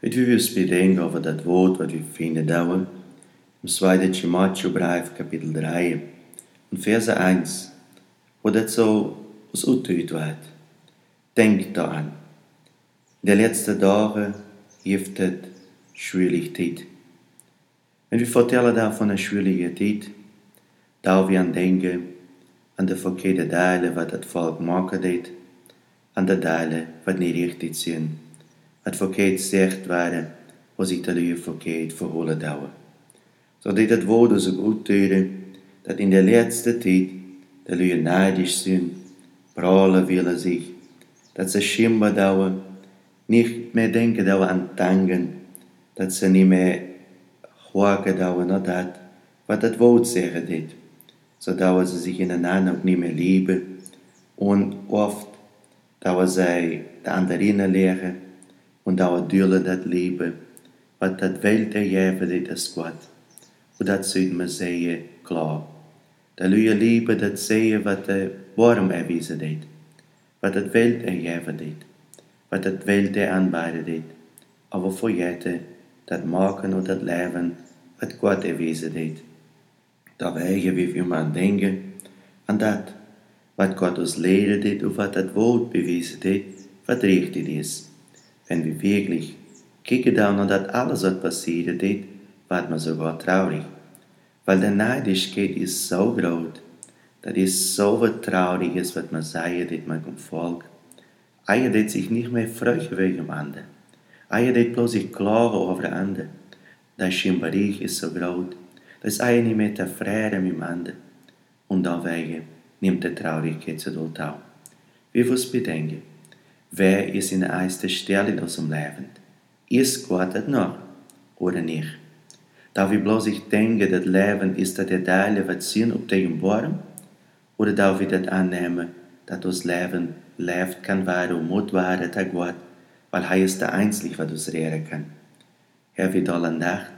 Heute wie wir uns bedenken over dat woord wat wir vinden dauwen, im 2. Timotheusbrief, Kapitel 3, und Verse 1, wo das so uns uitgeübt wird. Denk daran. In den letzten Tagen heeft het schwierige Zeit. Wenn wir vertellen da von einer schwierigen Zeit, da wir an denken, an de verkeerde delen wat het volk maken deed, an de delen wat niet richtig zijn, wat verkeerd zegt waren, was zich dat u verkeerd verholen douwen. Zodat het woord ons ook uitduren, dat in de laatste tijd de lui neidisch zijn, pralen willen zich, dat ze schimmer douwen, niet meer denken douwen aan tangen, dat ze niet meer horen douwen naar dat, wat het woord zeggen deed, zodat ze zich ineinander ook niet meer lieben, und oft, dat zij de anderen leren, und dat dullen dat lieben, wat dat Welt ergeven deed als Gott. Und dat sollten wir sehen, klar. Da lui lieben, dat sehen, wat de Worm erwiesen deed, wat het Welt ergeven deed, wat het Welt aanbieden deed, aber vergeten, dat maken und dat leven, wat Gott erwiesen deed. Da wegen wir immer an denken, an dat, wat Gott uns leren deed, und wat dat Wort bewiesen deed, wat richtig ist. Wenn wir wirklich kicken dann und das alles, was passiert ist, wird man sogar traurig. Weil die Neidigkeit ist so groß, das ist so was Trauriges, was man sagt, mit meinem Volk. Einer, der sich nicht mehr freut wegen dem anderen. Einer, der bloß sich klagen over den anderen. Das Schimmerich ist so groß, dass einer nicht mehr zufrieden mit dem anderen. Und deswegen nimmt die Traurigkeit zu dort auf. Wir müssen bedenken, wer ist in der ersten Stelle in unserem Leben? Ist Gott das noch oder nicht? Da wir bloß denken, das Leben ist das der Teil, was sind auf dem Baum? Oder da wir das annehmen, dass das Leben lebt kann werden und muss werden, der Gott, weil er ist der Einzige, was uns retten kann. Herr, wir alle Nacht,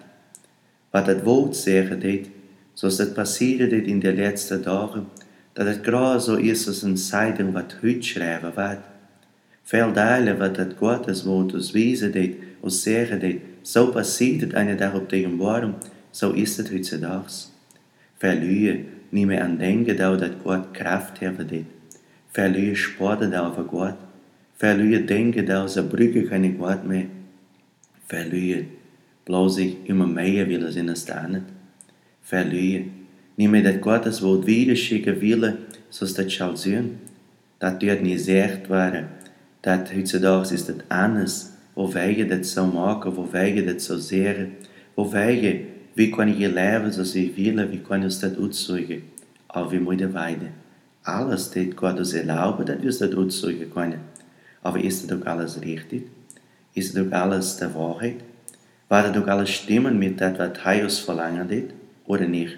was das Wort sagen wird, so ist das passiert in den letzten Tagen, dass es gerade so ist, als eine Zeitung, was heute schreiben wird. Veel delen wat het Gottes Wort uns weisen deed, uns zeggen deed, so passiert het eine Tag op tegen Baum, so ist es heutzutage. Verlieren nicht mehr an denken, dass Gott Kraft haben deed. Verlieren sporten over Gott. Verlieren denken, dass sie brücken keine Gott mehr. Verlieren bloß sich immer mehr willen sind als der andere. Verlieren nicht mehr das Gottes Wort wiederschicken willen, so es das soll sein. Das dort nicht gesagt werden. Dat heutzutage ist das anders, wo wij dat zo maken, wo wij dat zo zeggen, wo wij, wie kan je leven zoals we willen, wie kan ons dat uitzoeken, aber wir moeten weiden. Alles deed Gott uns erlauben, dat wir dat uitzoeken kunnen. Aber ist das auch alles richtig? Ist das auch alles der Wahrheit? War das auch alles stimmen mit dat, was er uns verlangen deed, oder nicht?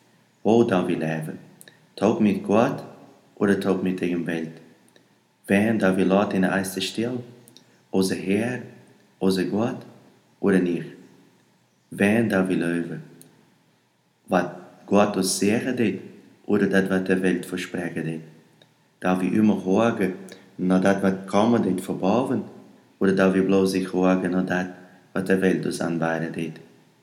Wo da wir leben? Tag mit Gott oder Tag mit der Welt? Wen da wir laut in der ersten Stelle? Unser Herr, unser Gott oder nicht? Wen da wir leben? Was Gott uns sagen deed oder das, was der Welt versprechen deed? Da wir immer hören nach das, was kommen deed verbauen oder da wir bloß sich hören nach das, was der Welt uns anbieten deed?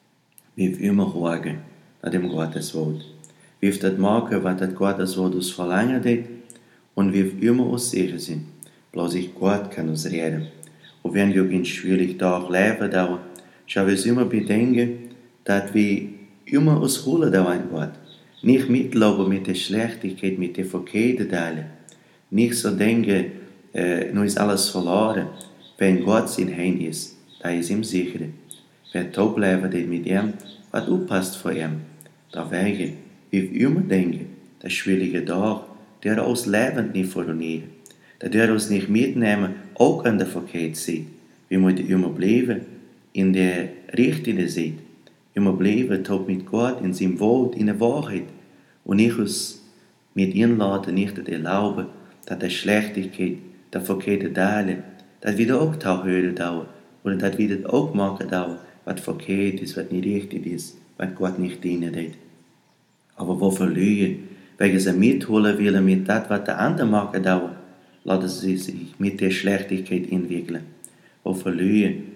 Wir immer hören nach dem Gottes Wort. Wir das machen, was das Gottes Wort uns verlangen deed, und wir immer uns sicher sind, bloß Gott kann uns retten. Und wenn wir in schwierigen Tagen leben, dann schauen wir uns immer bedenken, dass wir immer uns holen an Gott. Nicht mitlaufen mit der Schlechtigkeit, mit der verkehrten Teilen. Nicht so denken, nun ist alles verloren. Wenn Gott in Hand ist, da ist ihm sicher. Wer top leben deed mit ihm, was aufpasst vor ihm. Deswegen, wir immer denken, das schwierige Tag, der uns Leben nicht verlieren. Der uns nicht mitnehmen, auch an der verkehrten Seite. Wir müssen immer bleiben in der richtigen Seite. Immer bleiben, tot mit Gott, in seinem Wort, in der Wahrheit. Und nicht uns mit ihm lassen, nicht erlauben, dass die Schlechtigkeit, die verkehrte Teile, dass wir da auch hören dauern. Oder dass wir das auch machen dauern, was verkehrt ist, was nicht richtig ist, was Gott nicht dienen wird. Aber wo verlieren? Wegen sie mitholen willen mit das, was der andere machen dauert, lassen sie sich mit der Schlechtigkeit entwickeln. Wo verlieren,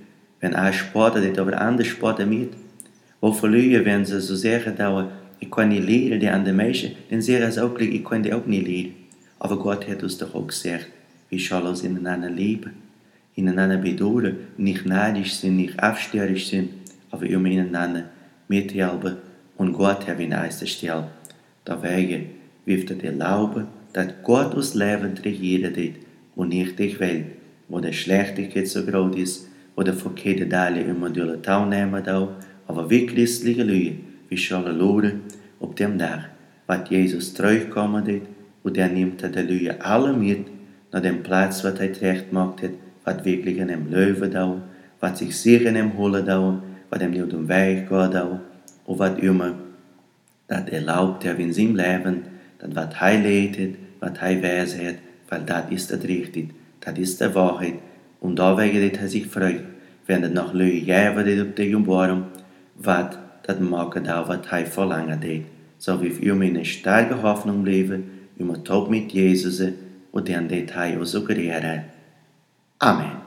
wenn ein Sportler dit over andere Sporten mit, wo verlieren, wenn sie so zeggen dat ich kann nicht leiden, die andere Menschen, dann sagen sie auch, ich kann die auch nicht leiden. Aber Gott hat uns doch auch gesagt, wir sollen uns ineinander lieben, ineinander bedauern, nicht neidisch sind, nicht abstörrisch sind, aber immer ineinander mithelfen und Gott hat in erster Stelle. Deswegen wirft er erlauben, dass Gott uns Leben regieren wird und nicht die Welt, wo die Schlechtigkeit so groß ist, wo die verkehrte Teile immer durch teilnehmen da, aber wirklich christliche Leute, wir sollen lernen, auf dem Tag, was Jesus zurückkommen wird, und er nimmt die Leute alle mit, nach dem Platz, was er recht macht hat, was wirklich in dem Leben da, was sich sicher in dem holen da, was ihm nicht auf dem Weg geht da, und was immer das erlaubt er in seinem Leben, das was er leidet, was er weiß hat, weil das ist das Richtige, das ist die Wahrheit, und deswegen wird er sich freuen, wenn er noch Leute geben auf den Baum, was das machen da, was er verlangen hat. So wie wir immer in einer starken Hoffnung bleiben, immer top mit Jesus und dann wird er uns auch gerät. Amen.